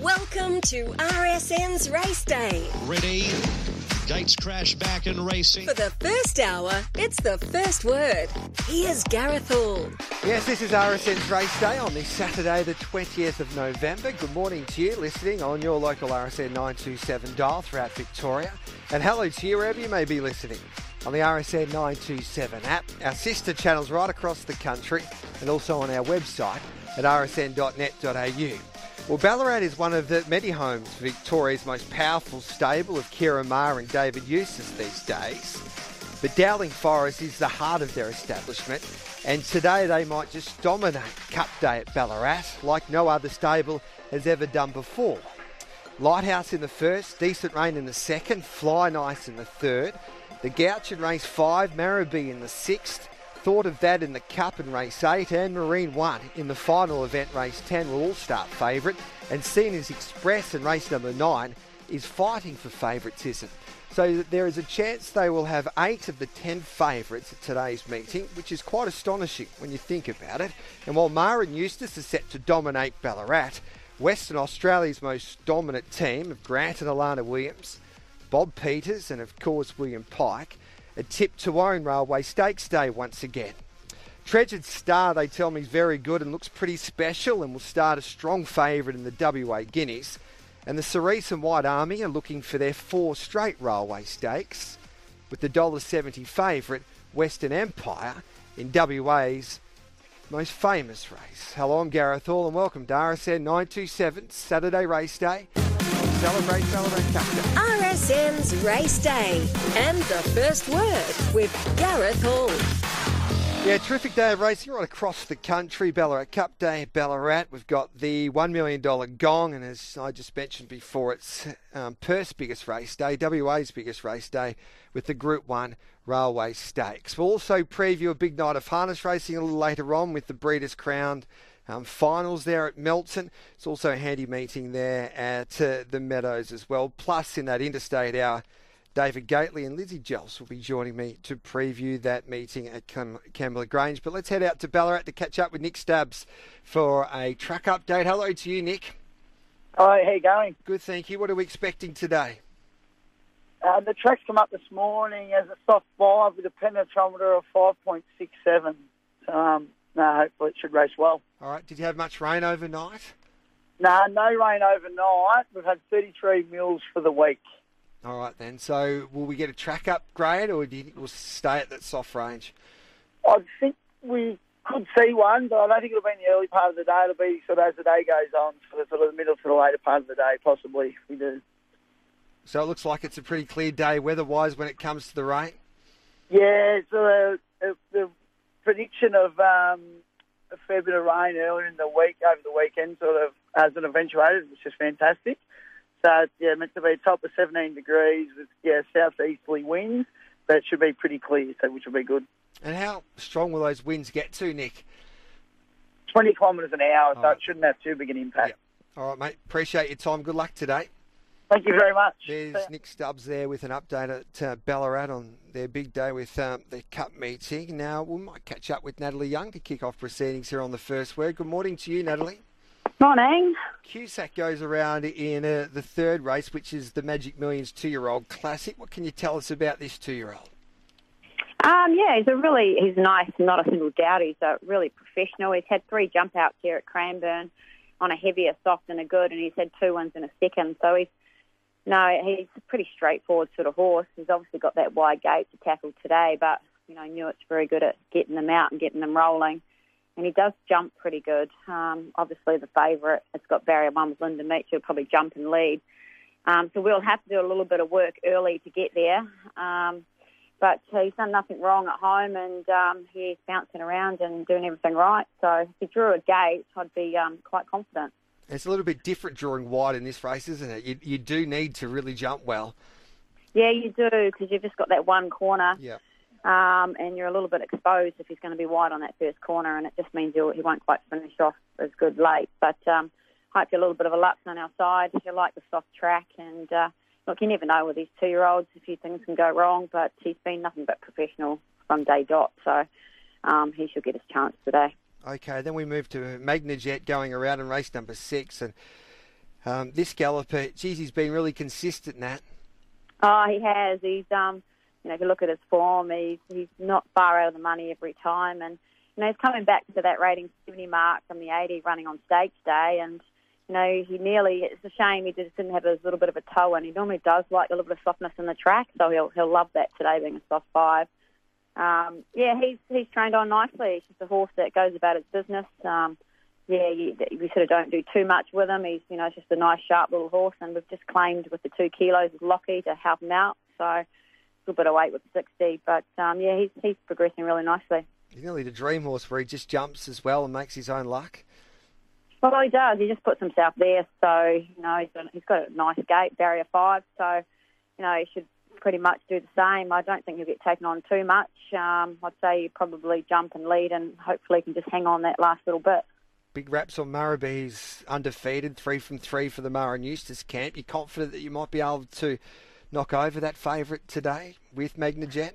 Welcome to RSN's Race Day. Ready? Gates crash back and racing. For the first hour, it's the first word. Here's Gareth Hall. Yes, this is RSN's Race Day on this Saturday, the 20th of November. Good morning to you listening on your local RSN 927 dial throughout Victoria. And hello to you wherever you may be listening on the RSN 927 app, our sister channels right across the country, and also on our website at rsn.net.au. Well, Ballarat is one of the many homes for Victoria's most powerful stable of Ciara Maher and David Eustace these days. But Dowling Forest is the heart of their establishment, and today they might just dominate Cup Day at Ballarat like no other stable has ever done before. Lighthouse in the first, Decent Rain in the second, Fly Nice in the third. The Gouch in race 5, Marabou in the sixth. Thought of That in the Cup in race 8, and Marine 1 in the final event, race 10, will all start favourite. And Cena's Express in race number 9 is fighting for favouritism. So there is a chance they will have 8 of the 10 favourites at today's meeting, which is quite astonishing when you think about it. And while Maher and Eustace are set to dominate Ballarat, Western Australia's most dominant team of Grant and Alana Williams, Bob Peters and of course William Pike, are tipped to own Railway Stakes Day once again. Treasured Star, they tell me, is very good and looks pretty special and will start a strong favourite in the WA Guineas. And the Cerise and White Army are looking for their 4 straight Railway Stakes, with the $1.70 favourite Western Empire in WA's most famous race. Hello, I'm Gareth Hall and welcome to RSN 927 Saturday Race Day. Celebrate Cup Day. RSN's Race Day. And the first word with Gareth Hall. Yeah, terrific day of racing right across the country. Ballarat Cup Day at Ballarat. We've got the $1 million gong, and as I just mentioned before, it's Perth's biggest race day, WA's biggest race day, with the Group 1 Railway Stakes. We'll also preview a big night of harness racing a little later on with the Breeders' Crown finals there at Melton. It's also a handy meeting there at the Meadows as well. Plus, in that interstate hour, David Gately and Lizzie Jels will be joining me to preview that meeting at Campbell Grange. But let's head out to Ballarat to catch up with Nick Stubbs for a track update. Hello to you, Nick. Hi, how you going? Good, thank you. What are we expecting today? The track's come up this morning as a soft 5 with a penetrometer of 5.67. Hopefully it should race well. All right. Did you have much rain overnight? No rain overnight. We've had 33 mils for the week. All right, then. So will we get a track upgrade, or do you think we'll stay at that soft range? I think we could see one, but I don't think it'll be in the early part of the day. It'll be sort of as the day goes on, for the sort of the middle to the later part of the day, possibly, if we do. So it looks like it's a pretty clear day weather-wise when it comes to the rain? Yeah, so the prediction of a fair bit of rain earlier in the week, over the weekend, sort of hasn't eventuated, which is fantastic. So, meant to be a top of 17 degrees with, southeasterly winds, but it should be pretty clear, so which will be good. And how strong will those winds get to, Nick? 20 kilometres an hour, so it shouldn't have too big an impact. Yep. All right, mate. Appreciate your time. Good luck today. Thank you very much. There's Nick Stubbs there with an update at Ballarat on their big day with their Cup meeting. Now, we might catch up with Natalie Young to kick off proceedings here on the first word. Good morning to you, Natalie. Morning. Cusack goes around in the third race, which is the Magic Millions 2-year-old Classic. What can you tell us about this 2-year-old? He's nice, not a single doubt. He's really professional. He's had 3 jump outs here at Cranbourne on a heavier, soft and a good, and he's had 2 wins and a second. So he's a pretty straightforward sort of horse. He's obviously got that wide gate to tackle today, but, Newitt's very good at getting them out and getting them rolling. And he does jump pretty good. Obviously, the favourite, it's got barrier 1 with Linda Meach, who'll probably jump and lead. So we'll have to do a little bit of work early to get there. But he's done nothing wrong at home, and he's bouncing around and doing everything right. So if he drew a gate, I'd be quite confident. It's a little bit different drawing wide in this race, isn't it? You do need to really jump well. Yeah, you do, because you've just got that one corner. Yeah. And you're a little bit exposed if he's going to be wide on that first corner, and it just means he won't quite finish off as good late. But hopefully a little bit of a luck on our side. You like the soft track, and look, you never know with these 2-year-olds. A few things can go wrong, but he's been nothing but professional from day dot, so he should get his chance today. Okay, then we move to Magnajet going around in race number 6, and This galloper, geez, he's been really consistent, Nat. Oh, he has. He's, if you look at his form, he's not far out of the money every time. And, he's coming back to that rating 70 mark from the 80 running on Stakes Day. And, it's a shame he just didn't have a little bit of a toe in. He normally does like a little bit of softness in the track, so he'll love that today being a soft 5. He's trained on nicely. He's just a horse that goes about its business. We sort of don't do too much with him. He's, just a nice, sharp little horse, and we've just claimed with the 2 kilos of Lockie to help him out. So a little bit of weight with 60, but he's progressing really nicely. He's nearly the dream horse where he just jumps as well and makes his own luck. Well, he does. He just puts himself there. So, he's got a nice gate, barrier 5. So, he should pretty much do the same. I don't think he'll get taken on too much. I'd say you probably jump and lead, and hopefully he can just hang on that last little bit. Big raps on Murrabee. He's undefeated, 3 from 3 for the Murray and Eustace camp. You're confident that you might be able to knock over that favourite today with Magnajet?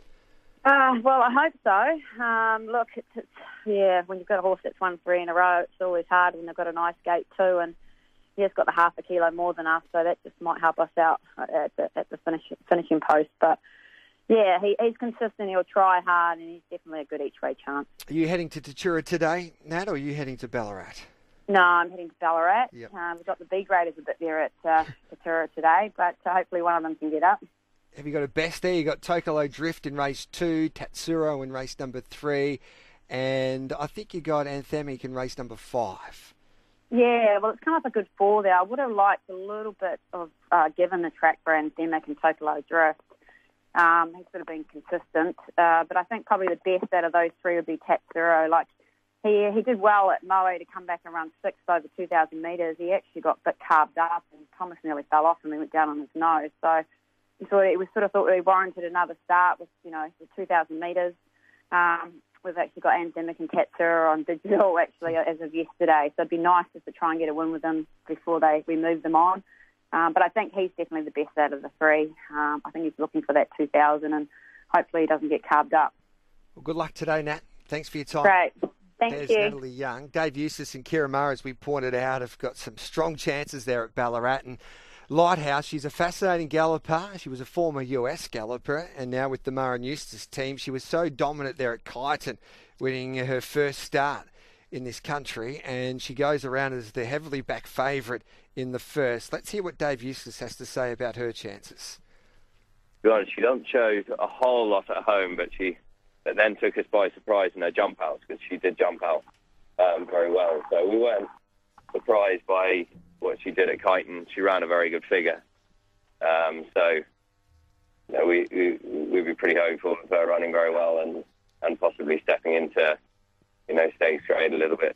Well, I hope so. Look, when you've got a horse that's won 3 in a row, it's always hard when they've got a nice gate too, and he has got the half a kilo more than us, so that just might help us out at the finishing post. But he's consistent. He'll try hard, and he's definitely a good each way chance. Are you heading to Tatura today, Nat, or are you heading to Ballarat? No, I'm heading to Ballarat. Yep. We've got the B graders a bit there at Tatura today, but hopefully one of them can get up. Have you got a best there? You got Tokalo Drift in race 2, Tatsuro in race number 3, and I think you got Anthemic in race number 5. Yeah, well, it's come up a good 4 there. I would have liked a little bit of given the track for Anthemic and Tokalo Drift. He's sort of been consistent, but I think probably the best out of those 3 would be Tatsuro. Like he did well at Moe to come back and run 6th over 2,000 metres. He actually got a bit carved up, and Thomas nearly fell off and he went down on his nose. So we thought we warranted another start with, the 2,000 metres. We've actually got Anthemic and Tatsura on digital, actually, as of yesterday. So it'd be nice just to try and get a win with them before we move them on. But I think he's definitely the best out of the 3. I think he's looking for that 2,000, and hopefully he doesn't get carved up. Well, good luck today, Nat. Thanks for your time. Great. There's Natalie Young. Dave Eustace and Kira Murray, as we pointed out, have got some strong chances there at Ballarat. And Lighthouse, she's a fascinating galloper. She was a former US galloper, and now with the Murray and Eustace team, she was so dominant there at Kyneton, winning her first start in this country, and she goes around as the heavily back favourite in the first. Let's hear what Dave Eustace has to say about her chances. She doesn't show a whole lot at home, but then took us by surprise in her jump outs, because she did jump out very well. So we weren't surprised by what she did at Kyneton. She ran a very good figure. We'd be pretty hopeful of her running very well and possibly stepping into, stakes grade a little bit.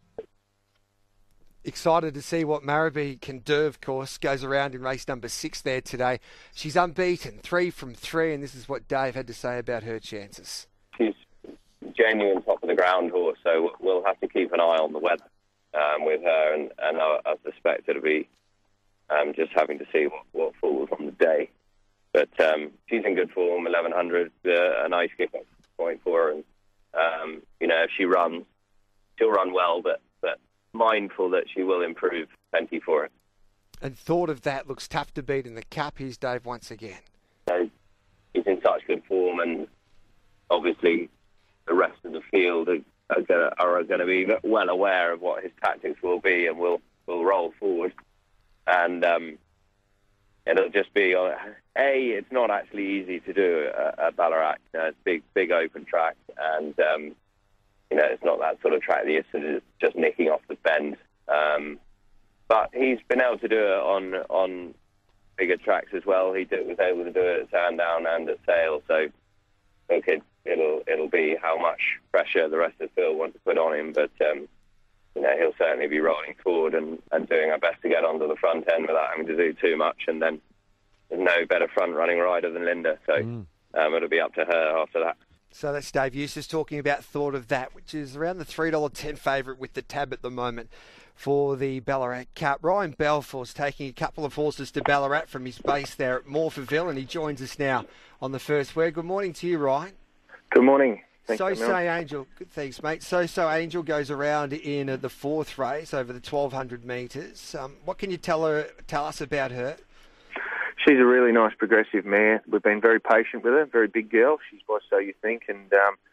Excited to see what Murrabee can do, of course. Goes around in race number 6 there today. She's unbeaten, 3 from 3, and this is what Dave had to say about her chances. She's genuine top of the ground horse, so we'll have to keep an eye on the weather with her, and I suspect it'll be just having to see what falls on the day. But she's in good form, 1100, a nice kick-off point for her, and if she runs, she'll run well, but mindful that she will improve plenty for it. And Thought of That looks tough to beat in the Cup. Here's Dave once again. He's in such good form, and obviously the rest of the field are going to be well aware of what his tactics will be, and will roll forward. And it'll just be it's not actually easy to do at Ballarat. It's big open track, and it's not that sort of track that you're just nicking off the bend. But he's been able to do it on bigger tracks as well. He was able to do it at Sandown and at Sale. So I think it'll be how much pressure the rest of the field want to put on him. But he'll certainly be rolling forward and doing our best to get onto the front end without having to do too much. And then there's no better front running rider than Linda. So it'll be up to her after that. So that's Dave Eustace talking about Thought of That, which is around the $3.10 favourite with the tab at the moment for the Ballarat Cup. Ryan Balfour's taking a couple of horses to Ballarat from his base there at Morphettville, and he joins us now on the first word. Good morning to you, Ryan. Good morning. Thanks, So Daniel. Say Angel, good thanks, mate. So Angel goes around in the fourth race over the 1,200 metres. What can you tell us about her? She's a really nice progressive mare. We've been very patient with her, very big girl. She's by So You Think, and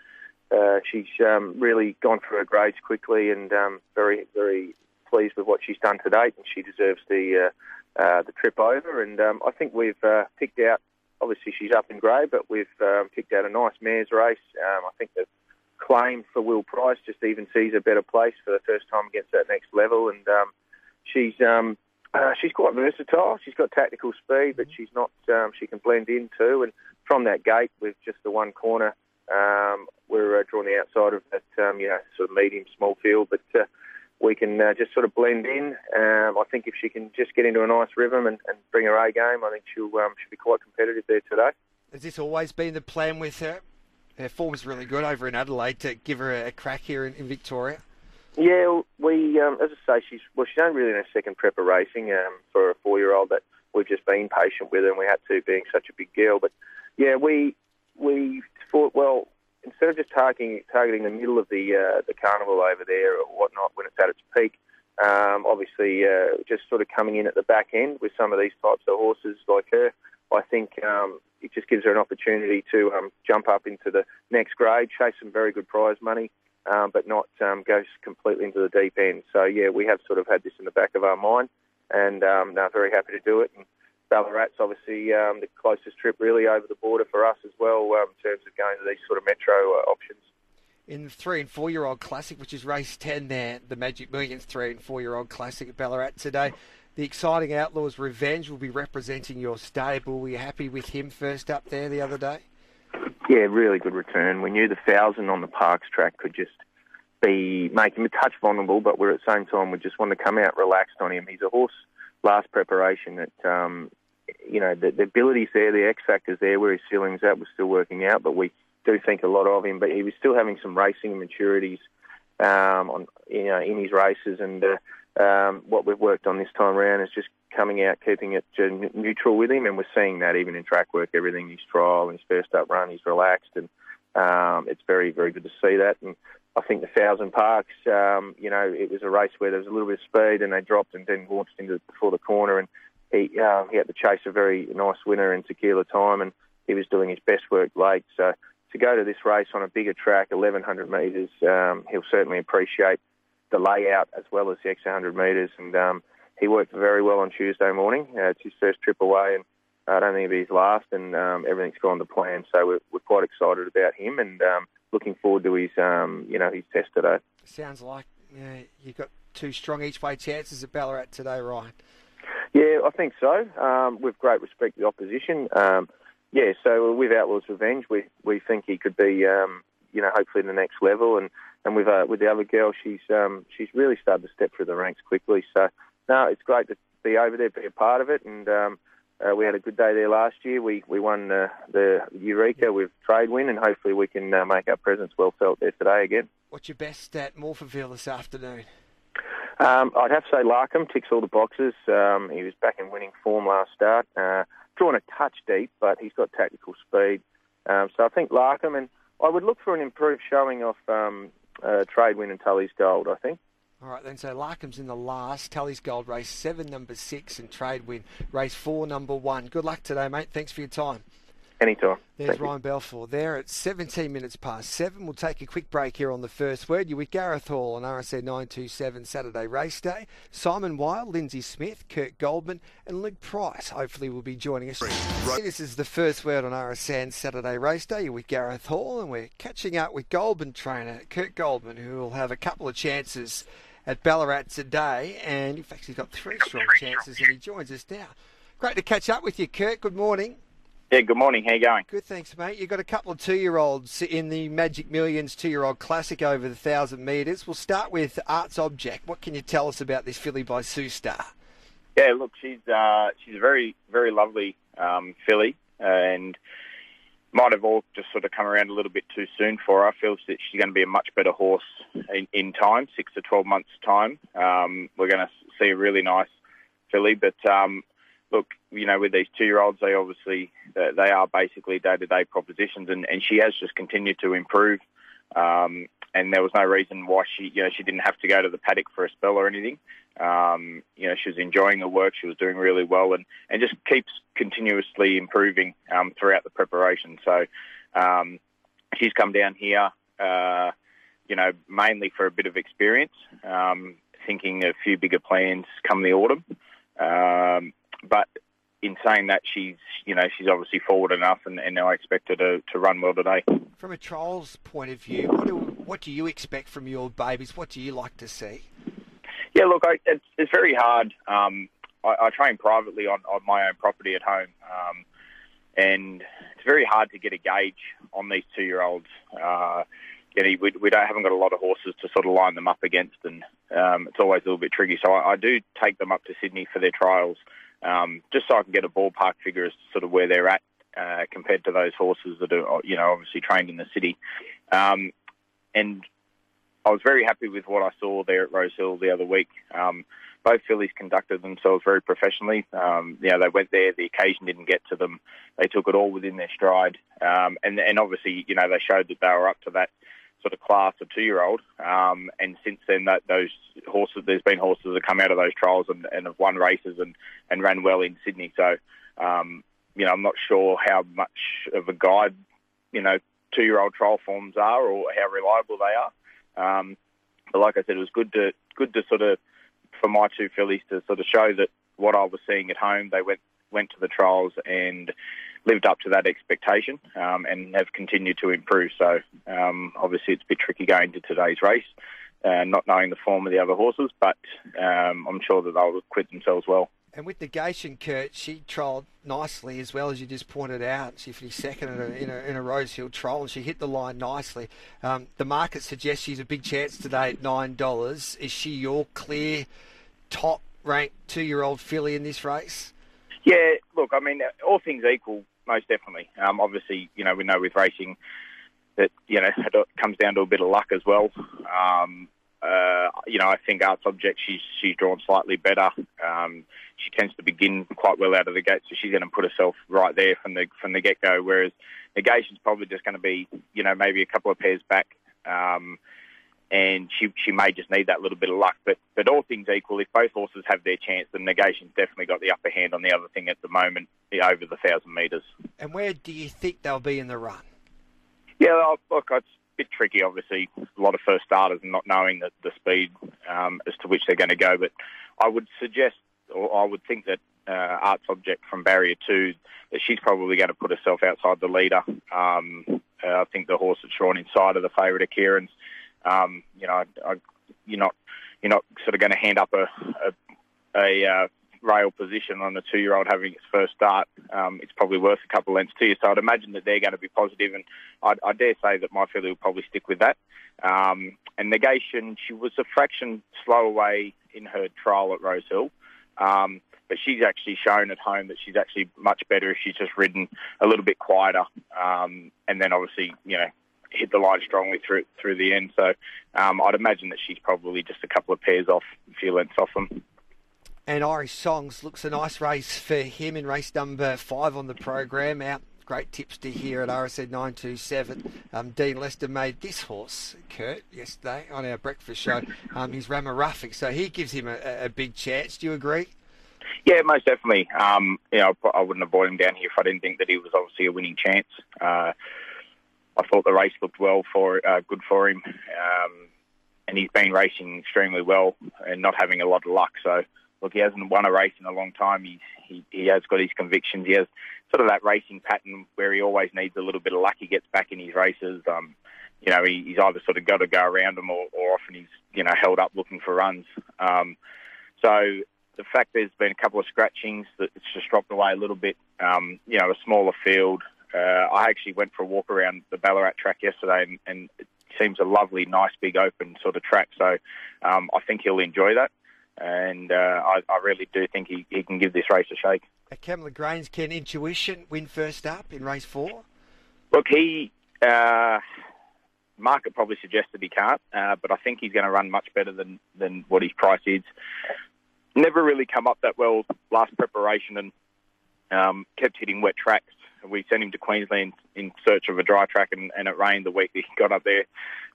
she's really gone through her grades quickly, and very, very pleased with what she's done to date, and she deserves the trip over. And I think we've picked out, obviously she's up in grade, but we've picked out a nice mares race. I think the claim for Will Price just even sees a better place for the first time against that next level, and she's quite versatile. She's got tactical speed, but she's not. She can blend in too. And from that gate, with just the one corner, we're drawing the outside of that, sort of medium small field. But we can just sort of blend in. I think if she can just get into a nice rhythm and bring her A game, I think she'll be quite competitive there today. Has this always been the plan with her? Her form's really good over in Adelaide to give her a crack here in Victoria. Yeah, we, as I say, she's only really in her second prep of racing for a 4-year-old, that we've just been patient with her, and we had to, being such a big girl. But yeah, we thought, well, instead of just targeting the middle of the carnival over there or whatnot when it's at its peak, obviously just sort of coming in at the back end with some of these types of horses like her, I think it just gives her an opportunity to jump up into the next grade, chase some very good prize money, but not go completely into the deep end. So, yeah, we have sort of had this in the back of our mind, and very happy to do it. And Ballarat's obviously the closest trip really over the border for us as well in terms of going to these sort of metro options. In the 3 and 4-year-old classic, which is race 10 there, the Magic Millions 3 and 4-year-old classic at Ballarat today, the exciting Outlaws Revenge will be representing your stable. Were you happy with him first up there the other day? Yeah, really good return. We knew the 1,000 on the Parks track could just make him a touch vulnerable, but we're at the same time, we just want to come out relaxed on him. He's a horse last preparation that, the ability's there, the X factor's there, where his ceiling's at was still working out, but we do think a lot of him. But he was still having some racing maturities in his races, and what we've worked on this time around is just coming out, keeping it neutral with him, and we're seeing that even in track work, everything, his trial, his first up run, he's relaxed, and it's very, very good to see that. And I think the 1,000 Parks, it was a race where there was a little bit of speed, and they dropped and then launched into before the corner, and he had to chase a very nice winner in Tequila Time, and he was doing his best work late. So to go to this race on a bigger track, 1,100 metres, he'll certainly appreciate the layout as well as the extra 100 metres, and he worked very well on Tuesday morning. It's his first trip away, and I don't think it'll be his last, and everything's gone to plan. So we're quite excited about him, and looking forward to his test today. Sounds like you've got 2 strong each way chances at Ballarat today, Ryan. Yeah, I think so. With great respect to the opposition. So with Outlaws Revenge, we think he could be, hopefully the next level, and with the other girl, she's really started to step through the ranks quickly. So no, it's great to be over there, be a part of it, and we had a good day there last year. We won the Eureka with Trade Win, and hopefully we can make our presence well felt there today again. What's your best at Morphettville this afternoon? I'd have to say Larkham ticks all the boxes. He was back in winning form last start. Drawn a touch deep, but he's got tactical speed. So I think Larkham, and I would look for an improved showing off Trade Win and Tully's Gold, I think. All right, then. So Larkham's in the last. Tully's Gold race 7, number 6, and Trade Win race 4, number 1. Good luck today, mate. Thanks for your time. Anytime. There's Ryan Balfour there at 17 minutes past 7. We'll take a quick break here on the first word. You're with Gareth Hall on RSN 927 Saturday Race Day. Simon Wilde, Lindsay Smith, Kurt Goldman and Luke Price hopefully will be joining us. Right. This is the first word on RSN Saturday Race Day. You're with Gareth Hall, and we're catching up with Goldman trainer Kurt Goldman, who will have a couple of chances at Ballarat today, and in fact he's got 3 strong chances, and he joins us now. Great to catch up with you, Kurt. Good morning. Yeah, good morning. How you going? Good, thanks, mate. You've got a couple of 2-year-olds in the Magic Millions 2-year-old classic over the 1,000 metres. We'll start with Arts Object. What can you tell us about this filly by Sue Star? Yeah, look, she's a very, very lovely filly, and might have all just sort of come around a little bit too soon for her. I feel that she's going to be a much better horse in time, 6 to 12 months' time. We're going to see a really nice filly, but look, with these 2-year-olds, they are basically day-to-day propositions, and she has just continued to improve And there was no reason why she didn't have to go to the paddock for a spell or anything. She was enjoying her work. She was doing really well, and just keeps continuously improving throughout the preparation. So she's come down here, mainly for a bit of experience, thinking a few bigger plans come the autumn. But in saying that, she's obviously forward enough, and now I expect her to run well today. From a trials point of view, what do you expect from your babies? What do you like to see? Yeah, look, it's very hard. I train privately on my own property at home, and it's very hard to get a gauge on these 2-year-olds. We haven't got a lot of horses to sort of line them up against, and it's always a little bit tricky. So I do take them up to Sydney for their trials, just so I can get a ballpark figure as to sort of where they're at compared to those horses that are, obviously trained in the city. And I was very happy with what I saw there at Rosehill the other week. Both fillies conducted themselves very professionally. They went there, the occasion didn't get to them. They took it all within their stride. And obviously, they showed that they were up to that sort of class of 2-year-old. And since then, those horses, there's been horses that come out of those trials and have won races and ran well in Sydney. So, I'm not sure how much of a guide, 2-year-old trial forms are or how reliable they are. But like I said, it was good to sort of, for my 2 fillies to sort of show that what I was seeing at home, they went to the trials and lived up to that expectation, and have continued to improve. So obviously it's a bit tricky going to today's race, not knowing the form of the other horses, but I'm sure that they'll acquit themselves well. And with Negation, Kurt, she trialled nicely as well, as you just pointed out. She finished second in a Rosehill trial, and she hit the line nicely. The market suggests she's a big chance today at $9. Is she your clear top-ranked 2-year-old filly in this race? Yeah, look, I mean, all things equal, most definitely. Obviously, we know with racing that, it comes down to a bit of luck as well. I think Arts Object, she's drawn slightly better. She tends to begin quite well out of the gate, so she's going to put herself right there from the get-go, whereas Negation's probably just going to be, maybe a couple of pairs back, and she may just need that little bit of luck. But all things equal, if both horses have their chance, then Negation's definitely got the upper hand on the other thing at the moment, over the 1,000 metres. And where do you think they'll be in the run? Yeah, look, it's a bit tricky, obviously. A lot of first starters and not knowing the speed as to which they're going to go. But I would suggest, or I would think that Arts Object from Barrier 2, that she's probably going to put herself outside the leader. I think the horse that's drawn inside of the favourite of Kieran's. You're not sort of going to hand up a rail position on a 2-year-old having its first start. It's probably worth a couple of lengths to you. So I'd imagine that they're going to be positive, and I dare say that my filly will probably stick with that. And Negation, she was a fraction slow away in her trial at Rosehill, but she's actually shown at home that she's actually much better if she's just ridden a little bit quieter, and then obviously, hit the line strongly through the end. So I'd imagine that she's probably just a couple of pairs off, a few lengths off them. And Irish Songs looks a nice race for him in race number 5 on the program. Out great tips to hear at RSN 927. Dean Lester made this horse, Kurt, yesterday on our breakfast show. He's Ramaruffic, so he gives him a big chance. Do you agree? Yeah, most definitely. I wouldn't have brought him down here if I didn't think that he was obviously a winning chance. I thought the race looked good for him, and he's been racing extremely well and not having a lot of luck. So, look, he hasn't won a race in a long time. He has got his convictions. He has sort of that racing pattern where he always needs a little bit of luck. He gets back in his races. He's either sort of got to go around them or often he's held up looking for runs. So the fact there's been a couple of scratchings, that it's just dropped away a little bit. A smaller field. I actually went for a walk around the Ballarat track yesterday, and it seems a lovely, nice, big, open sort of track. So I think he'll enjoy that, and I really do think he can give this race a shake. At Camilla Grange, can Intuition win first up in race 4? Look, market probably suggested he can't, but I think he's going to run much better than what his price is. Never really come up that well last preparation, and kept hitting wet tracks. We sent him to Queensland in search of a dry track, and it rained the week that he got up there.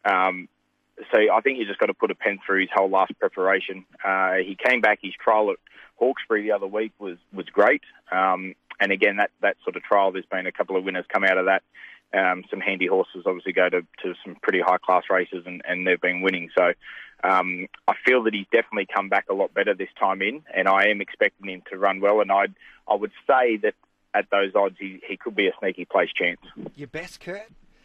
So I think you just got to put a pen through his whole last preparation. He came back, his trial at Hawkesbury the other week was great. And again, that sort of trial, there's been a couple of winners come out of that. Some handy horses obviously go to some pretty high-class races, and they've been winning. So I feel that he's definitely come back a lot better this time in, and I am expecting him to run well. And I would say that at those odds, he could be a sneaky place chance. Your best, Kurt?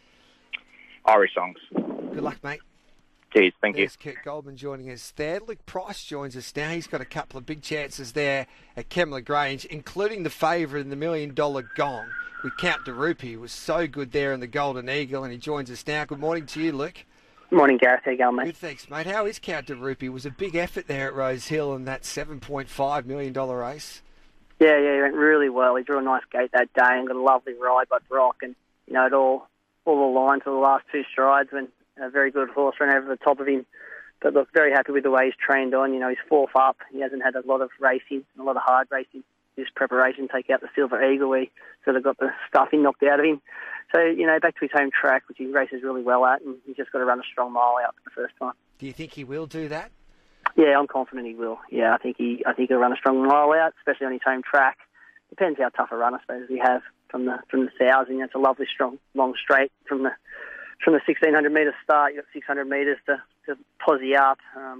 Irish Songs. Good luck, mate. Cheers, thank There's you. Kurt Goldman joining us there. Luke Price joins us now. He's got a couple of big chances there at Kembla Grange, including the favourite in the $1 Million Gong with Count de Rupee. He was so good there in the Golden Eagle, and he joins us now. Good morning to you, Luke. Good morning, Gareth. How you going, mate? Good, thanks, mate. How is Count de Rupee? It was a big effort there at Rose Hill in that $7.5 million race. Yeah, he went really well. He drew a nice gate that day and got a lovely ride by Brock, and it all aligned to the last two strides when a very good horse ran over the top of him. But look, very happy with the way he's trained on. He's fourth up. He hasn't had a lot of racing, a lot of hard racing. His preparation, take out the Silver Eagle, where he sort of got the stuffing knocked out of him. So, back to his home track, which he races really well at, and he's just got to run a strong mile out for the first time. Do you think he will do that? Yeah, I'm confident he will. Yeah, I think he'll run a strong mile out, especially on his home track. Depends how tough a run, I suppose, we have from the south. And it's a lovely, strong, long straight from the 1,600 metre start. You've got 600 metres to posse up.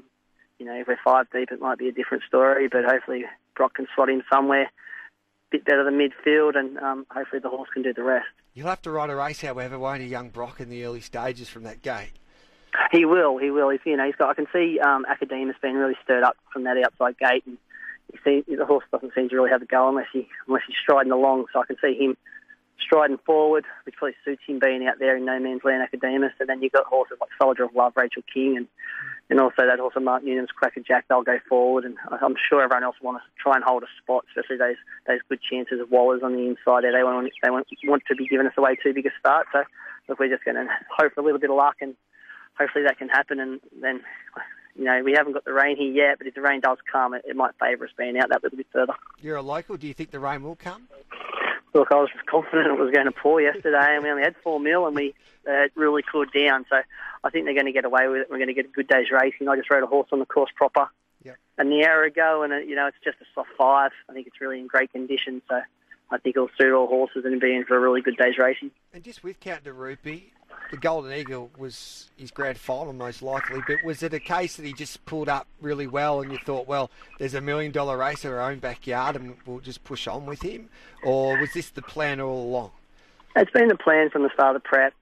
If we're 5 deep, it might be a different story, but hopefully Brock can slot in somewhere a bit better than midfield, and hopefully the horse can do the rest. You'll have to ride a race, however, won't he, young Brock, in the early stages from that gate? He will. He's got. I can see Academus being really stirred up from that outside gate, and the horse doesn't seem to really have a go unless he's striding along. So I can see him striding forward, which probably suits him being out there in no man's land, Academus. And then you've got horses like Soldier of Love, Rachel King, and also that horse of Mark Newnham's Cracker Jack. They'll go forward, and I'm sure everyone else will want to try and hold a spot, especially those good chances of Wallers on the inside there. They want to be giving us away too big a start. So look, we're just going to hope for a little bit of luck, and hopefully that can happen. And then, we haven't got the rain here yet, but if the rain does come, it might favour us being out that little bit further. You're a local. Do you think the rain will come? Look, I was confident it was going to pour yesterday, and we only had 4 mil, and it really cooled down. So I think they're going to get away with it. We're going to get a good day's racing. I just rode a horse on the course proper an hour ago, and it's just a soft 5. I think it's really in great condition. So I think it'll suit all horses and be in for a really good day's racing. And just with Count de Rupee, the Golden Eagle was his grand final most likely, but was it a case that he just pulled up really well and you thought, well, there's $1 million race in our own backyard and we'll just push on with him? Or was this the plan all along? It's been the plan from the start of the prep.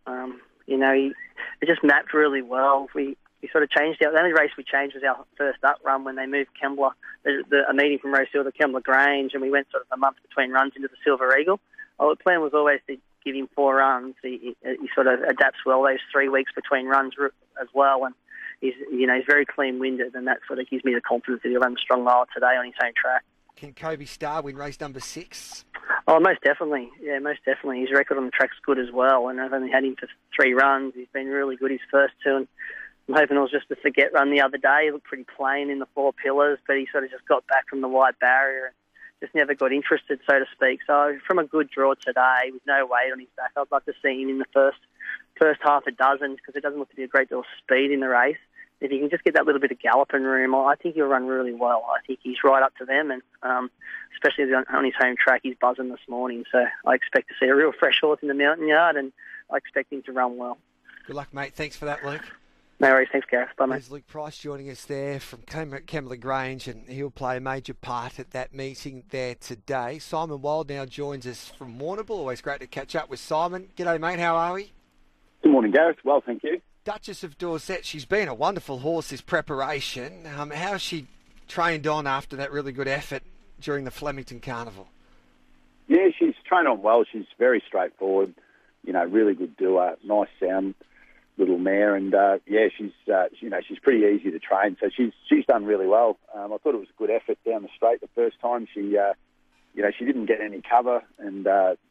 It just mapped really well. We sort of changed the only race we changed was our first up run when they moved Kembla, a meeting from Rose Hill to Kembla Grange, and we went sort of a month between runs into the Silver Eagle. The plan was always to give him 4 runs. He sort of adapts well those 3 weeks between runs as well, and he's very clean-winded, and that sort of gives me the confidence that he'll run a strong mile today on his own track. Can Kobe Star win race number 6? Oh, most definitely. Yeah, most definitely. His record on the track's good as well, and I've only had him for 3 runs. He's been really good his first 2, and I'm hoping it was just a forget run the other day. He looked pretty plain in the 4 pillars, but he sort of just got back from the wide barrier and just never got interested, so to speak. So from a good draw today, with no weight on his back, I'd like to see him in the first half a dozen, because it doesn't look to be a great deal of speed in the race. If he can just get that little bit of galloping room, I think he'll run really well. I think he's right up to them, and especially on his home track, he's buzzing this morning. So I expect to see a real fresh horse in the mountain yard, and I expect him to run well. Good luck, mate. Thanks for that, Luke. No worries. Thanks, Gareth. Bye, mate. There's Luke Price joining us there from Kembla Grange, and he'll play a major part at that meeting there today. Simon Wild now joins us from Warrnambool. Always great to catch up with Simon. G'day, mate. How are we? Good morning, Gareth. Well, thank you. Duchess of Dorset, she's been a wonderful horse this preparation. How's she trained on after that really good effort during the Flemington Carnival? Yeah, she's trained on well. She's very straightforward, really good doer, nice sound little mare, and she's pretty easy to train. So she's done really well. I thought it was a good effort down the straight the first time. She didn't get any cover, and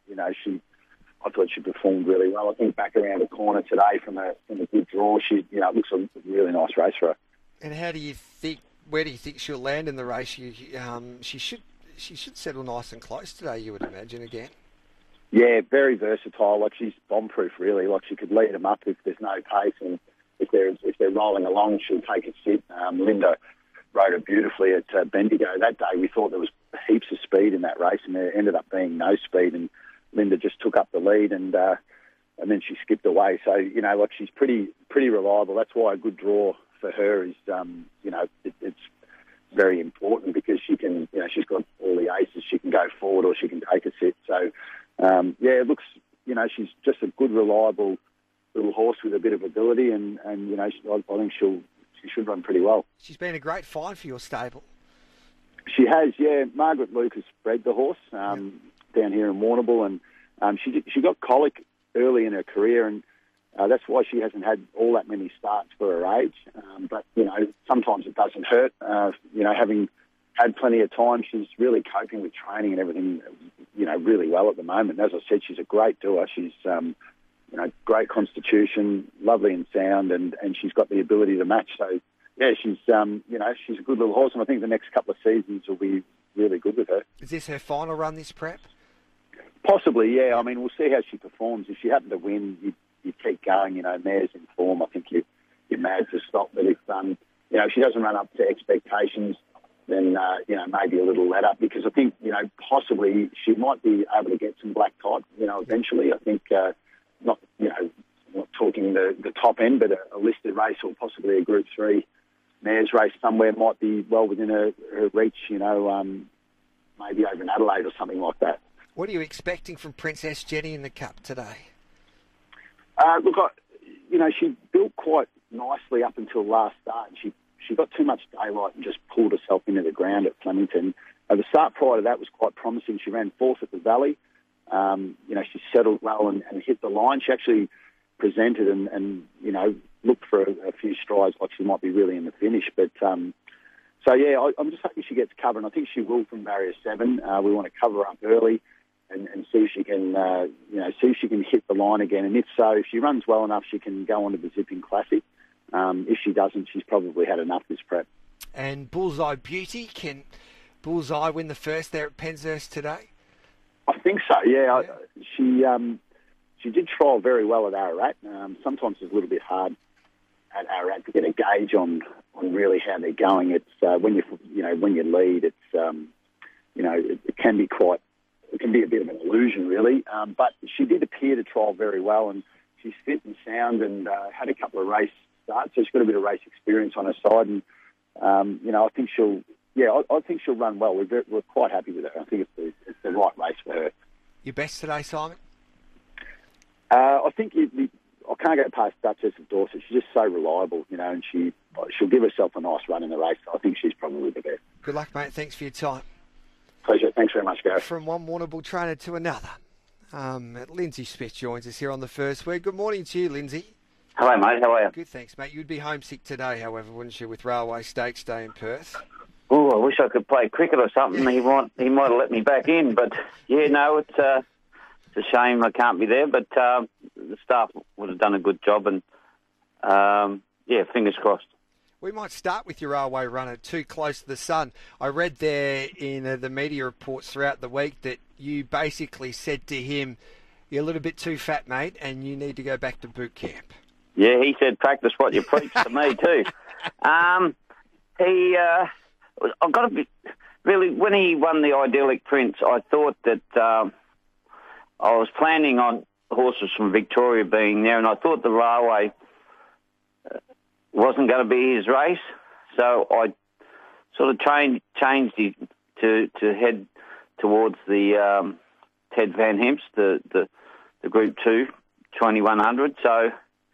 I thought she performed really well. I think back around the corner today from a good draw, it looks a really nice race for her. And where do you think she'll land in the race? She should settle nice and close today, you would imagine, again. Yeah, very versatile. Like, she's bomb-proof, really. Like, she could lead them up if there's no pace, and if they're rolling along, she'll take a sit. Linda rode her beautifully at Bendigo. That day we thought there was heaps of speed in that race, and there ended up being no speed, and Linda just took up the lead, and then she skipped away. So, like, she's pretty reliable. That's why a good draw for her is, it's very important, because she can, she's got all the aces. She can go forward or she can take a sit. So, it looks, she's just a good, reliable little horse with a bit of ability, and I think she should run pretty well. She's been a great find for your stable. She has, yeah. Margaret Lucas bred the horse down here in Warrnambool, and she got colic early in her career, and that's why she hasn't had all that many starts for her age. But sometimes it doesn't hurt. Having had plenty of time, she's really coping with training and everything, really well at the moment. As I said, she's a great doer. She's great constitution, lovely and sound, and she's got the ability to match. So, yeah, she's she's a good little horse, and I think the next couple of seasons will be really good with her. Is this her final run, this prep? Possibly, yeah. I mean, we'll see how she performs. If she happened to win, you keep going. Mare's in form. I think you're mad to stop. But if if she doesn't run up to expectations, then maybe a little let up, because I think possibly she might be able to get some black type. Eventually, I think. Not talking the top end, but a listed race or possibly a Group 3 mares race somewhere might be well within her reach, maybe over in Adelaide or something like that. What are you expecting from Princess Jenny in the Cup today? Look, she built quite nicely up until last start. She got too much daylight and just pulled herself into the ground at Flemington. The start prior to that was quite promising. She ran fourth at the Valley. She settled well and hit the line. She actually presented and looked for a few strides like she might be really in the finish. But, I'm just hoping she gets covered, and I think she will from barrier 7. We want to cover her up early and see if she can, hit the line again. And if so, if she runs well enough, she can go on to the Zipping Classic. If she doesn't, she's probably had enough this prep. And Bullseye Beauty, can Bullseye win the first there at Penshurst today? I think so, yeah. She did trial very well at Ararat. Sometimes it's a little bit hard at Ararat to get a gauge on really how they're going. It's when you lead, it's it can be a bit of an illusion, really. But she did appear to trial very well, and she's fit and sound, and had a couple of race starts, so she's got a bit of race experience on her side, and I think she'll. Yeah, I think she'll run well. We're quite happy with her. I think it's the right race for her. Your best today, Simon? I think I can't go past Duchess of Dorset. She's just so reliable, and she'll give herself a nice run in the race. I think she's probably the best. Good luck, mate. Thanks for your time. Pleasure. Thanks very much, Gareth. From one Warrnambool trainer to another. Lindsay Smith joins us here on the first word. Good morning to you, Lindsay. Hello, mate. How are you? Good, thanks, mate. You'd be homesick today, however, wouldn't you, with Railway Stakes Day in Perth? Oh, I wish I could play cricket or something. He might have let me back in, but it's a shame I can't be there. But the staff would have done a good job, and fingers crossed. We might start with your Railway runner, Too Close to the Sun. I read there in the media reports throughout the week that you basically said to him, "You're a little bit too fat, mate, and you need to go back to boot camp." Yeah, he said, "Practice what you preach" to me too. I've got to be really. When he won the Idyllic Prince, I thought that I was planning on horses from Victoria being there, and I thought the Railway wasn't going to be his race, so I sort of changed it to head towards the Ted Van Hemps, the Group 2 2100. So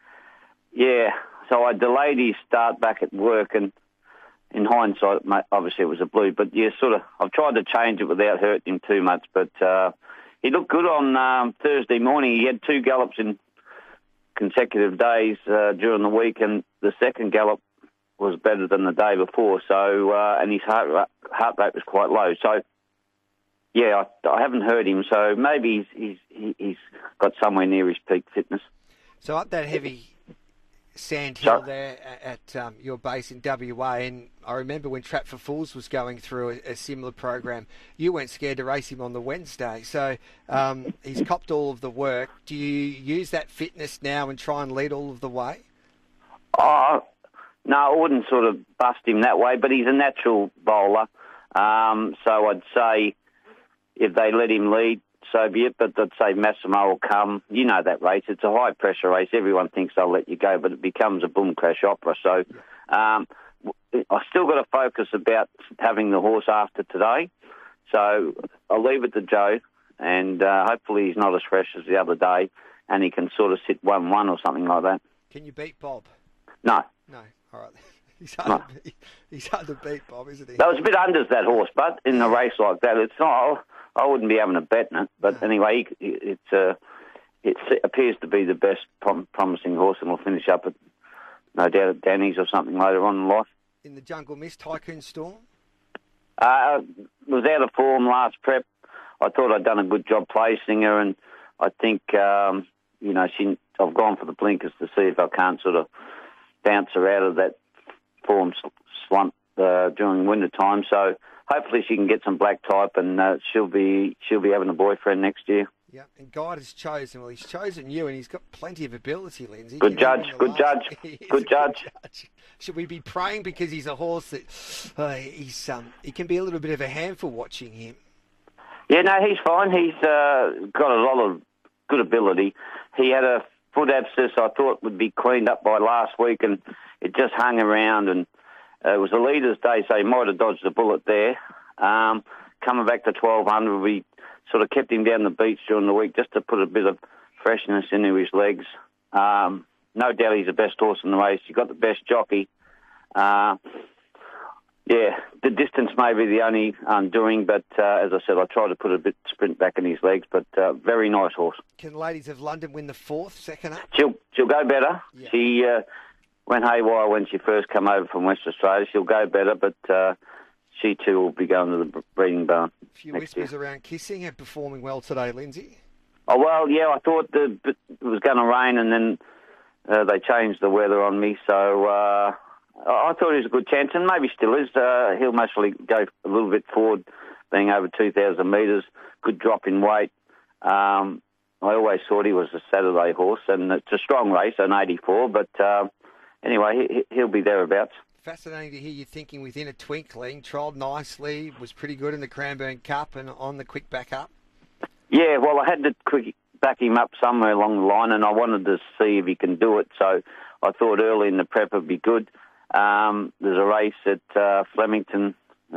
I delayed his start back at work, and in hindsight, obviously it was a blue, but I've tried to change it without hurting him too much. But he looked good on Thursday morning. He had 2 gallops in consecutive days during the week, and the second gallop was better than the day before. So and his heart rate was quite low. So I haven't heard him. So maybe he's got somewhere near his peak fitness. So up that heavy Sand Hill there at your base in WA, and I remember when Trap for Fools was going through a similar program, you weren't scared to race him on the Wednesday. So he's copped all of the work. Do you use that fitness now and try and lead all of the way? No, I wouldn't sort of bust him that way, but he's a natural bowler. So I'd say if they let him lead, so be it, but I'd say Massimo will come. You know that race. It's a high-pressure race. Everyone thinks they'll let you go, but it becomes a boom crash opera. So I still got to focus about having the horse after today. So I'll leave it to Joe, and hopefully he's not as fresh as the other day, and he can sort of sit 1-1 or something like that. Can you beat Bob? No. No. All right. He's hard to beat, Bob, isn't he? That was a bit unders, that horse, but in a race like that, it's not. I wouldn't be having a bet in it. But anyway, it appears to be the best promising horse, and we'll finish up at, no doubt, at Danny's or something later on in life. In the Jungle Mist, Tycoon Storm? Was out of form last prep. I thought I'd done a good job placing her, and I think, I've gone for the blinkers to see if I can't sort of bounce her out of that form slump during winter time. So hopefully she can get some black type, and she'll be having a boyfriend next year. Yeah, and God has chosen. Well, he's chosen you, and he's got plenty of ability, Lindsay. Good judge. Should we be praying because he's a horse that he can be a little bit of a handful watching him? Yeah, no, he's fine. He's got a lot of good ability. He had a foot abscess I thought would be cleaned up by last week, and it just hung around, and it was a leader's day, so he might have dodged a bullet there. Coming back to 1200, we sort of kept him down the beach during the week just to put a bit of freshness into his legs. No doubt he's the best horse in the race. He got the best jockey. The distance may be the only undoing, but as I said, I tried to put a bit of sprint back in his legs, but very nice horse. Can Ladies of London win the fourth, second up? She'll go better. Yeah. She went haywire when she first came over from West Australia. She'll go better, but she too will be going to the breeding barn. A few whispers around Kissing and performing well today, Lindsay. Oh, well, yeah, I thought it was going to rain, and then they changed the weather on me, so I thought he was a good chance, and maybe still is. He'll mostly go a little bit forward, being over 2,000 metres, good drop in weight. I always thought he was a Saturday horse, and it's a strong race, an 84, but anyway, he'll be thereabouts. Fascinating to hear you thinking within a twinkling. Trialled nicely, was pretty good in the Cranbourne Cup and on the quick back up. Yeah, well, I had to quick back him up somewhere along the line, and I wanted to see if he can do it, so I thought early in the prep would be good. There's a race at Flemington,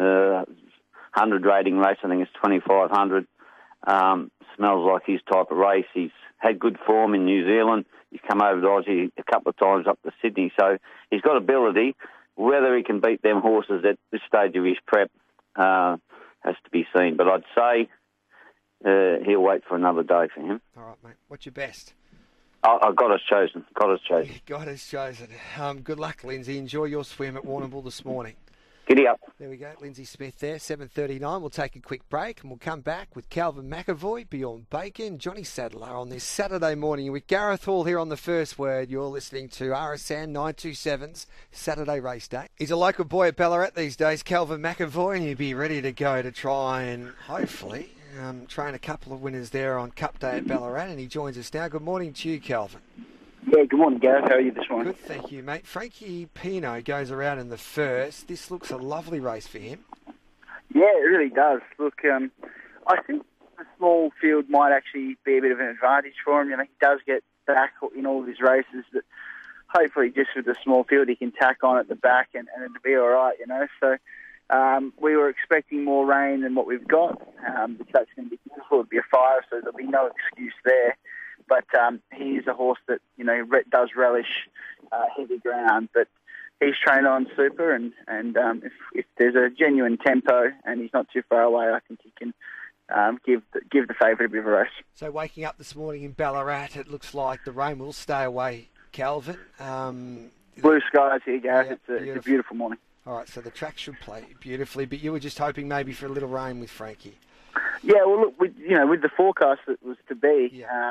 100 rating race, I think it's 2,500. Smells like his type of race. He's had good form in New Zealand. He's come over to Aussie a couple of times up to Sydney, so he's got ability. Whether he can beat them horses at this stage of his prep has to be seen. But I'd say he'll wait for another day for him. All right, mate. What's your best? God has chosen. God has chosen. God has chosen. Good luck, Lindsay. Enjoy your swim at Warrnambool this morning. Giddy up. There we go. Lindsay Smith there, 7:39. We'll take a quick break and we'll come back with Calvin McAvoy, Bjorn Bacon, Johnny Sadler on this Saturday morning with Gareth Hall here on The First Word. You're listening to RSN 927's Saturday Race Day. He's a local boy at Ballarat these days, Calvin McAvoy, and he'll be ready to go to try and hopefully train a couple of winners there on Cup Day at Ballarat, and he joins us now. Good morning to you, Calvin. Yeah, good morning, Gareth. How are you this morning? Good, thank you, mate. Frankie Pino goes around in the first. This looks a lovely race for him. Yeah, it really does. Look, I think the small field might actually be a bit of an advantage for him. You know, he does get back in all of his races, but hopefully just with the small field he can tack on at the back and it'll be all right, you know. So we were expecting more rain than what we've got. The track's going to be beautiful. It'll be a fire, so there'll be no excuse there. But he is a horse that, you know, does relish heavy ground. But he's trained on super, and if there's a genuine tempo and he's not too far away, I think he can give the favourite a bit of a race. So waking up this morning in Ballarat, it looks like the rain will stay away, Calvin. Blue skies here, Gareth. Yeah, it's a beautiful morning. All right, so the track should play beautifully, but you were just hoping maybe for a little rain with Frankie. Yeah, well, look, with the forecast that was to be,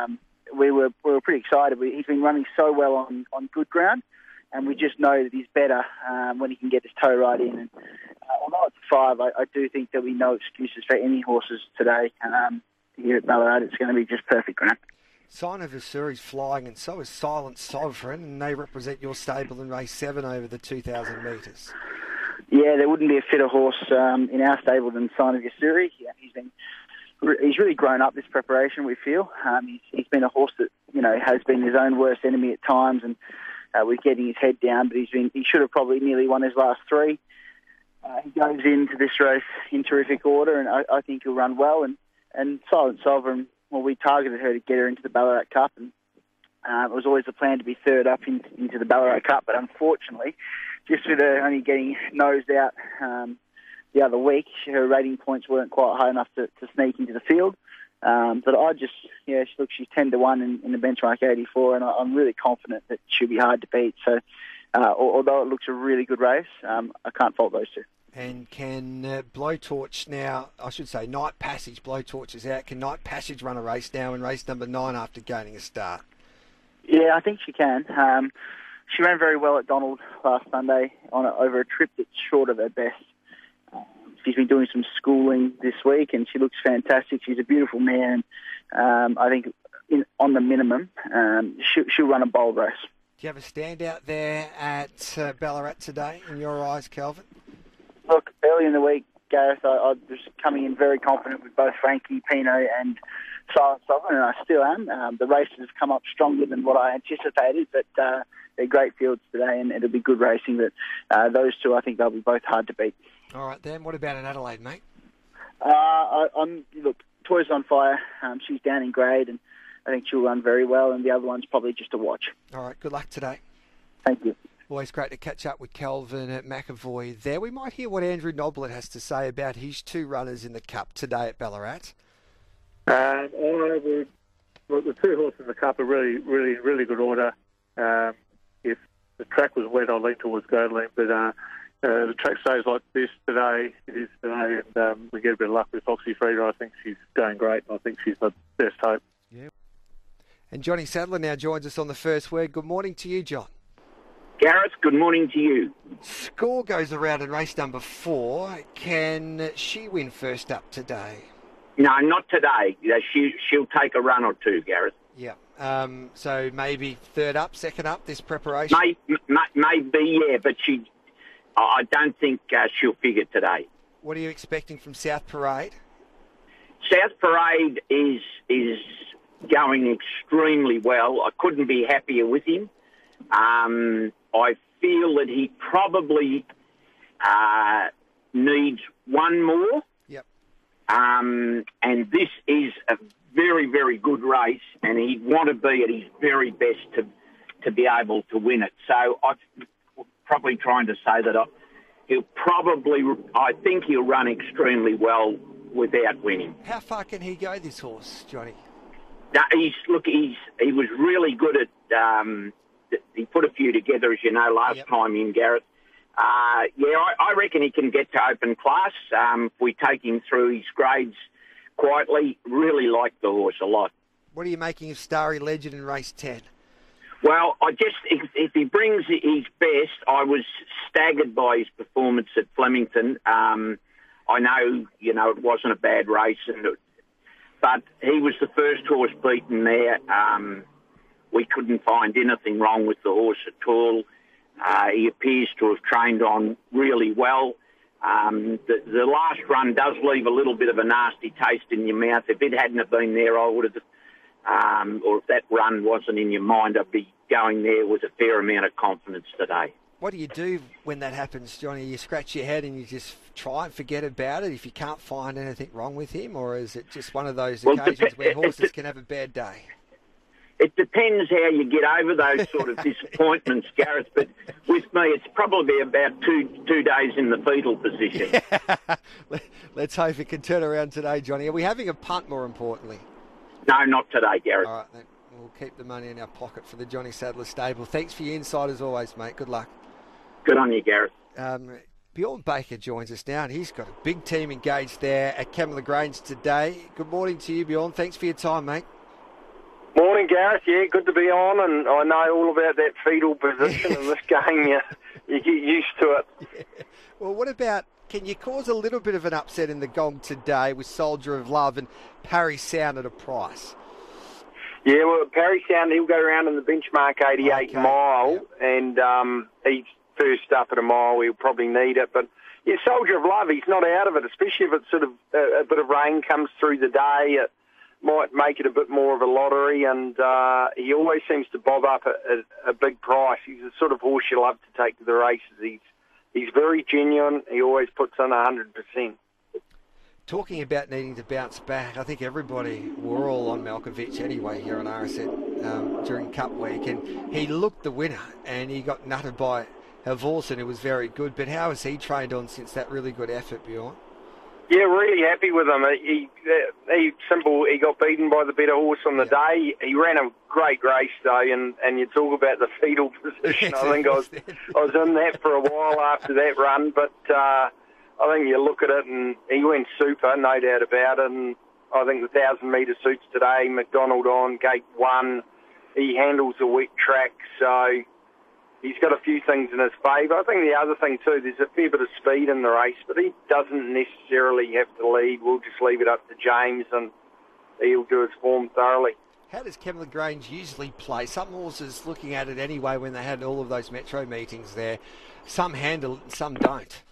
we were pretty excited. He's been running so well on good ground, and we just know that he's better when he can get his toe right in. And although it's 5, I do think there'll be no excuses for any horses today here at Ballarat. It's going to be just perfect ground. Sign of Vissuri's flying, and so is Silent Sovereign, and they represent your stable in race 7 over the 2,000 metres. Yeah, there wouldn't be a fitter horse in our stable than Sign of Vissuri. Yeah, he's really grown up this preparation, we feel. He's been a horse that, has been his own worst enemy at times, and with getting his head down, but he should have probably nearly won his last 3. He goes into this race in terrific order, and I think he'll run well. And Silent Sovereign, well, we targeted her to get her into the Ballarat Cup, and it was always the plan to be third up into the Ballarat Cup, but unfortunately, just with her only getting nosed out the other week, her rating points weren't quite high enough to sneak into the field. But she's 10-1 in the benchmark 84, and I'm really confident that she'll be hard to beat. So, although it looks a really good race, I can't fault those two. And can Blowtorch now, I should say Night Passage, Blowtorch is out. Can Night Passage run a race now in race number 9 after gaining a start? Yeah, I think she can. She ran very well at Donald last Sunday over a trip that's short of her best. She's been doing some schooling this week, and she looks fantastic. She's a beautiful mare, and I think on the minimum, she'll run a bold race. Do you have a standout there at Ballarat today, in your eyes, Kelvin? Look, early in the week, Gareth, I was coming in very confident with both Frankie, Pino and Silent Sovereign, and I still am. The races have come up stronger than what I anticipated, but they're great fields today, and it'll be good racing. But those two, I think they'll be both hard to beat. All right, then. What about in Adelaide, mate? Look, Toys on Fire. She's down in grade, and I think she'll run very well, and the other one's probably just a watch. All right, good luck today. Thank you. Always great to catch up with Kelvin at McAvoy there. We might hear what Andrew Noblet has to say about his 2 runners in the Cup today at Ballarat. The 2 horses in the Cup are really, really, really good order. If the track was wet, I'll lean towards Godeline, but the track stays like this today. It is today, and we get a bit of luck with Foxy Frida. I think she's going great, and I think she's the best hope. Yeah. And Johnny Sadler now joins us on the first word. Good morning to you, John. Gareth, good morning to you. Score goes around in race number 4. Can she win first up today? No, not today. She'll take a run or 2, Gareth. Yeah. So maybe third up, second up, this preparation? Maybe, yeah, but I don't think she'll figure today. What are you expecting from South Parade? South Parade is going extremely well. I couldn't be happier with him. I feel that he probably needs one more. Yep. And this is a very, very good race, and he'd want to be at his very best to be able to win it. So I'm probably trying to say that I think he'll run extremely well without winning. How far can he go, this horse, Johnny? He was really good at. He put a few together, as you know, last time in, Gareth. I reckon he can get to open class. If we take him through his grades quietly, really like the horse a lot. What are you making of Starry Legend in race 10? Well, if he brings his best, I was staggered by his performance at Flemington. I know, it wasn't a bad race, but he was the first horse beaten there. We couldn't find anything wrong with the horse at all. He appears to have trained on really well. The last run does leave a little bit of a nasty taste in your mouth. If it hadn't have been there, I would have, or if that run wasn't in your mind, I'd be going there with a fair amount of confidence today. What do you do when that happens, Johnny? You scratch your head and you just try and forget about it if you can't find anything wrong with him, or is it just one of those occasions where horses can have a bad day? It depends how you get over those sort of disappointments, Gareth, but with me it's probably about two days in the fetal position. Yeah. Let's hope it can turn around today, Johnny. Are we having a punt, more importantly? No, not today, Gareth. All right, then. We'll keep the money in our pocket for the Johnny Sadler stable. Thanks for your insight as always, mate. Good luck. Good on you, Gareth. Bjorn Baker joins us now, and he's got a big team engaged there at Camilla Grange today. Good morning to you, Bjorn. Thanks for your time, mate. Morning. Morning, Gareth. Yeah, good to be on, and I know all about that fetal position in this game. You get used to it. Yeah. Well, what about, can you cause a little bit of an upset in the Gong today with Soldier of Love and Parry Sound at a price? Yeah, well, Parry Sound, he'll go around in the benchmark 88 mile, and he's first up at a mile. He'll probably need it, but yeah, Soldier of Love, he's not out of it, especially if it's sort of a bit of rain comes through the day. It might make it a bit more of a lottery, and he always seems to bob up a big price. He's the sort of horse you love to take to the races. He's very genuine. He always puts in 100%. Talking about needing to bounce back, I think we're all on Malkovich anyway here on RSN during Cup Week, and he looked the winner, and he got nutted by Halvorsen, who was very good. But how has he trained on since that really good effort, Bjorn? Yeah, really happy with him. He got beaten by the better horse on the day. He ran a great race though, and you talk about the fetal position. I think I was in that for a while after that run, but I think you look at it and he went super, no doubt about it. And I think the 1,000-metre suits today, McDonald on, gate 1. He handles the wet track, so he's got a few things in his favour. I think the other thing too, there's a fair bit of speed in the race, but he doesn't necessarily have to lead. We'll just leave it up to James and he'll do his form thoroughly. How does Kembla Grange usually play? Some horses, looking at it anyway, when they had all of those Metro meetings there, some handle it and some don't.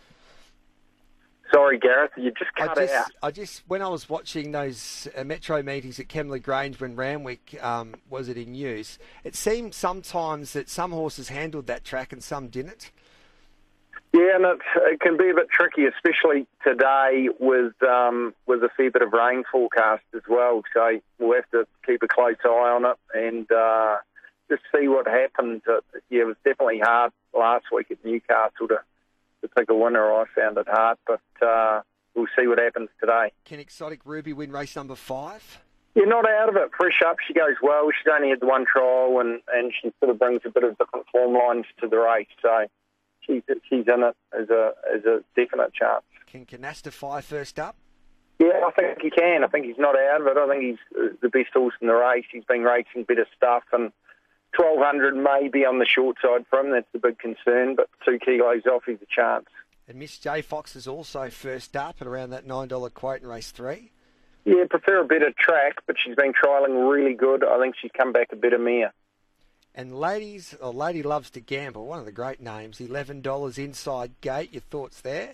Sorry, Gareth, you just cut out. When I was watching those Metro meetings at Kembla Grange when Randwick was in use, it seemed sometimes that some horses handled that track and some didn't. Yeah, and it can be a bit tricky, especially today with a fair bit of rain forecast as well. So we'll have to keep a close eye on it and just see what happens. It was definitely hard last week at Newcastle to pick a winner. I found it hard, but we'll see what happens today. Can Exotic Ruby win race number 5? Yeah, not out of it. Fresh up, she goes well. She's only had the one trial, and she sort of brings a bit of different form lines to the race. So she's in it as a definite chance. Can Canastify first up? Yeah, I think he can. I think he's not out of it. I think he's the best horse in the race. He's been racing better stuff, and 1,200 may be on the short side for him. That's the big concern, but 2 kilos off, he's a chance. And Miss J Fox is also first up at around that $9 quote in race 3. Yeah, prefer a better track, but she's been trialling really good. I think she's come back a better mare. And Lady Loves to Gamble, one of the great names, $11 inside gate. Your thoughts there?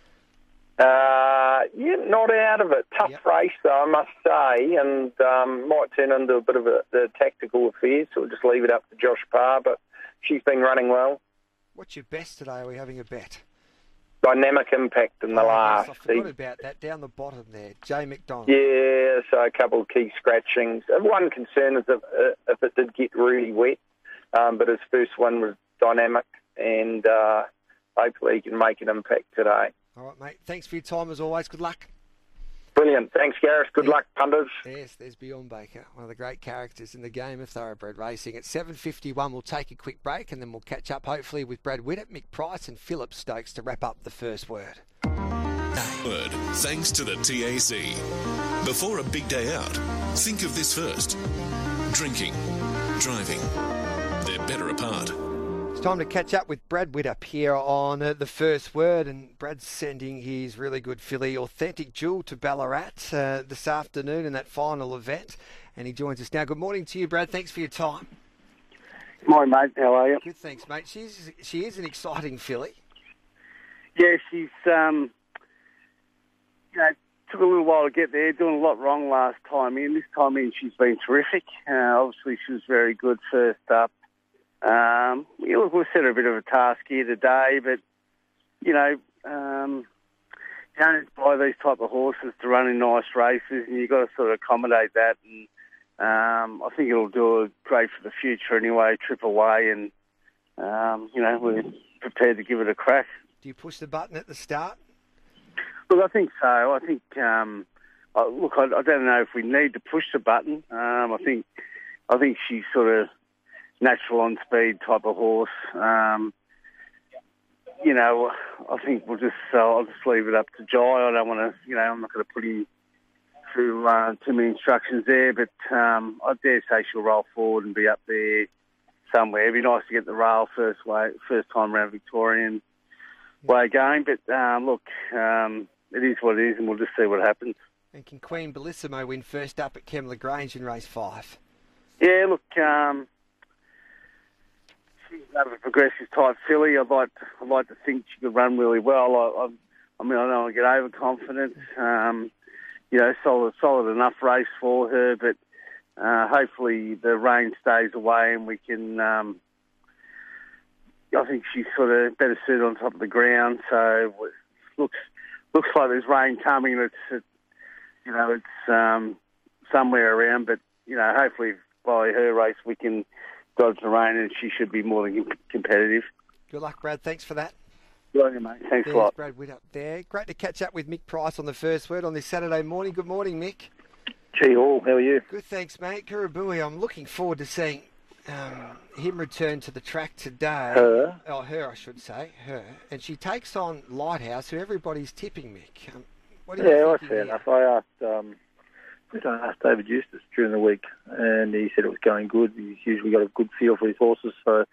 Yeah, not out of it. Tough race, though, I must say, and might turn into a bit of a tactical affair, so we'll just leave it up to Josh Parr, but she's been running well. What's your best today? Are we having a bet? Dynamic Impact in the last. Yes, I forgot about that, down the bottom there. Jay McDonald. Yeah, so a couple of key scratchings. One concern is if it did get really wet, but his first one was Dynamic, and hopefully he can make an impact today. All right, mate. Thanks for your time as always. Good luck. Brilliant. Thanks, Gareth. Good luck, punters. Yes, there's Bjorn Baker, one of the great characters in the game of thoroughbred racing. At 7:51, we'll take a quick break and then we'll catch up hopefully with Brad Widdett, Mick Price and Philip Stokes to wrap up the first word. Word, thanks to the TAC. Before a big day out, think of this first. Drinking, driving, they're better apart. It's time to catch up with Brad Witt up here on the first word, and Brad's sending his really good filly Authentic Jewel to Ballarat this afternoon in that final event, and he joins us now. Good morning to you, Brad. Thanks for your time. Good morning, mate. How are you? Good, thanks, mate. She is an exciting filly. Yeah, she's took a little while to get there, doing a lot wrong last time in. This time in, she's been terrific. Obviously, she was very good first up. We'll set her a bit of a task here today, but, you don't buy these type of horses to run in nice races, and you've got to sort of accommodate that. And I think it'll do great for the future anyway, trip away, and, we're prepared to give it a crack. Do you push the button at the start? Look, I think so. I think, I don't know if we need to push the button. I think she's sort of natural on speed type of horse. I think I'll just leave it up to Jai. I don't want to, I'm not going to put him too many instructions there, but I dare say she'll roll forward and be up there somewhere. It'd be nice to get the rail first time round Victorian way going. But look, it is what it is, and we'll just see what happens. And can Queen Bellissimo win first up at Kembla Grange in race 5? Yeah, look, she's another progressive type filly. I'd like to think she could run really well. I mean, I don't want to get overconfident. Solid enough race for her, but hopefully the rain stays away and we can. I think she's sort of better suited on top of the ground. So it looks like there's rain coming. It's somewhere around, but hopefully by her race we can dodge the rain and she should be more than competitive. Good luck, Brad. Thanks for that. Good on you, mate. Thanks a lot. Brad Witt up there. Great to catch up with Mick Price on the first word on this Saturday morning. Good morning, Mick. Gee, all, how are you? Good, thanks, mate. Karabui, I'm looking forward to seeing him return to the track today. Her? Oh, her, I should say. Her. And she takes on Lighthouse, who everybody's tipping, Mick. Fair enough. I asked David Eustace during the week, and he said it was going good. He's usually got a good feel for his horses, so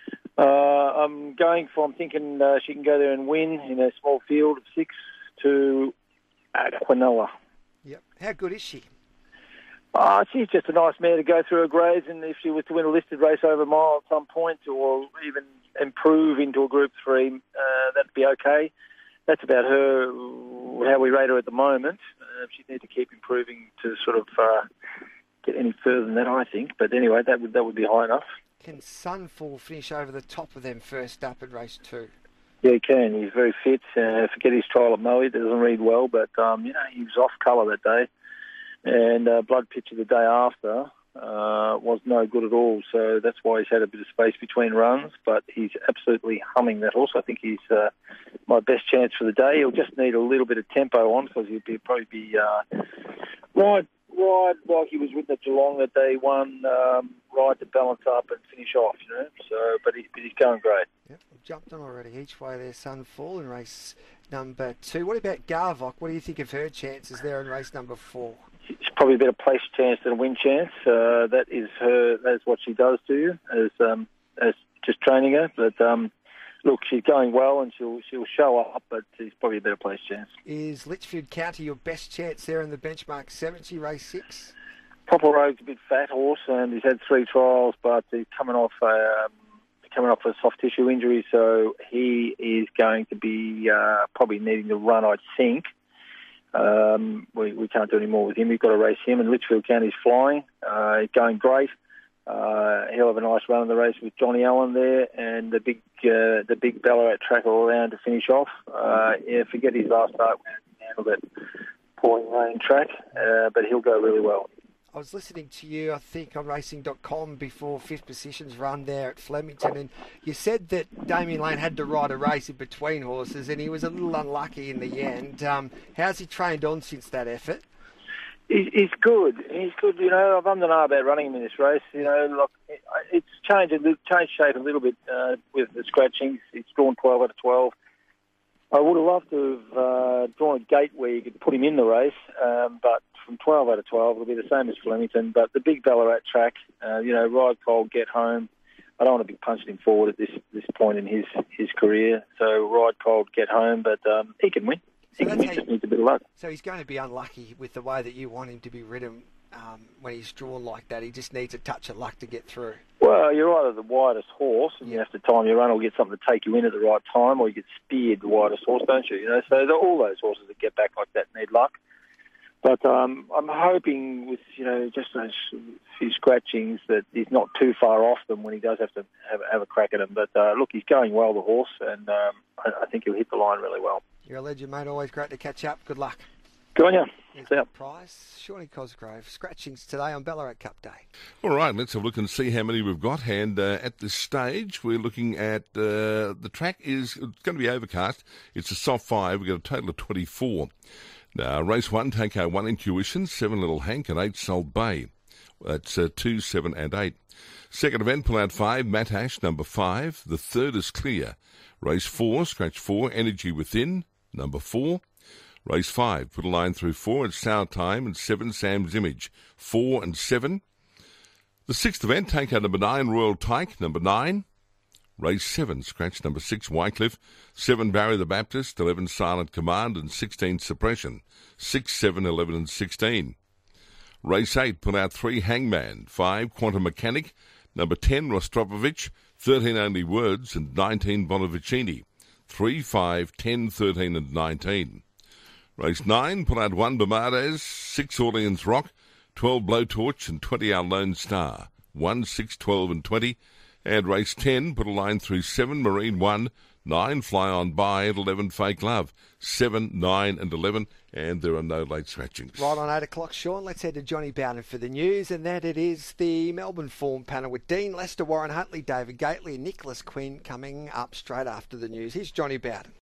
I'm thinking she can go there and win in a small field of 6 to Aquinoa. Yep. How good is she? She's just a nice mare to go through her grades, and if she was to win a listed race over a mile at some point, or even improve into a Group 3, that'd be okay. That's about her, how we rate her at the moment. She'd need to keep improving to sort of get any further than that, I think. But anyway, that would be high enough. Can Sunfall finish over the top of them first up at race 2? Yeah, he can. He's very fit. Forget his trial at Moe. It doesn't read well, but he was off colour that day. And blood picture the day after was no good at all. So that's why he's had a bit of space between runs. But he's absolutely humming that horse. I think he's my best chance for the day. He'll just need a little bit of tempo on because he'll probably be ride like he was with at Geelong that day one, ride to balance up and finish off, So, but he's going great. Yep, I've jumped on already. Each way there, Sunfall in race number 2. What about Garvok? What do you think of her chances there in race number 4? It's probably a better place chance than a win chance. That is her. That's what she does to you as just training her. But look, she's going well and she'll show up. But she's probably a better place chance. Is Litchfield County your best chance there in the benchmark 70 race 6? Popple Road's a bit fat horse and he's had 3 trials, but he's coming off a soft tissue injury, so he is going to be probably needing to run, I think. We can't do any more with him. We've got to race him, and Litchfield County's flying. He's going great. He'll have a nice run in the race with Johnny Allen there, and the big Ballarat track all around to finish off. Forget his last start when he handled that pouring rain track, but he'll go really well. I was listening to you, I think, on racing.com before fifth positions run there at Flemington, and you said that Damien Lane had to ride a race in between horses, and he was a little unlucky in the end. How's he trained on since that effort? He's good. He's good. I've underknown about running him in this race. It's changed shape a little bit with the scratchings. It's drawn 12 out of 12. I would have loved to have drawn a gate where you could put him in the race, but from 12 out of 12, it'll be the same as Flemington. But the big Ballarat track, ride cold, get home. I don't want to be punching him forward at this point in his career. So ride cold, get home, but he can win. He just needs a bit of luck. So he's going to be unlucky with the way that you want him to be ridden when he's drawn like that. He just needs a touch of luck to get through. Well, you're either the widest horse and you have to time your run or get something to take you in at the right time, or you get speared the widest horse, don't you? So all those horses that get back like that need luck. But I'm hoping with, just those few scratchings that he's not too far off them when he does have to have a crack at them. But look, he's going well, the horse, and I think he'll hit the line really well. You're a legend, mate. Always great to catch up. Good luck. Good on you. See you. Price, Shawnee Cosgrove. Scratchings today on Ballarat Cup Day. All right, let's have a look and see how many we've got. And at this stage, we're looking at the track is going to be overcast. It's a soft 5. We've got a total of 24. Now, race 1, Takeo 1, Intuition, 7, Little Hank, and 8, Salt Bay. That's 2, 7, and 8. Second event, pull out 5, Matt Ash, number 5. The third is Clear. Race 4, scratch 4, Energy Within, number 4. Race 5, put a line through 4, it's Sour Time, and 7, Sam's Image. 4 and 7. The 6th event, take out number 9, Royal Tyke, number 9. Race 7, scratch number 6, Wycliffe. 7, Barry the Baptist. 11, Silent Command. And 16, Suppression. 6, 7, 11 and 16. Race 8, put out 3, Hangman. 5, Quantum Mechanic. Number 10, Rostropovich. 13, Only Words. And 19, Bonavicini. 3, 5, 10, 13 and 19. Race 9, put out 1, Bermudez. 6, Orleans Rock. 12, Blowtorch. And 20, Our Lone Star. 1, 6, 12 and 20. And race 10, put a line through 7, Marine 1, 9, Fly On By, and 11, Fake Love. 7, 9 and 11, and there are no late scratchings. Right on 8 o'clock, Sean. Let's head to Johnny Bowden for the news, and that it is the Melbourne Form panel with Dean Lester, Warren Huntley, David Gately and Nicholas Quinn coming up straight after the news. Here's Johnny Bowden.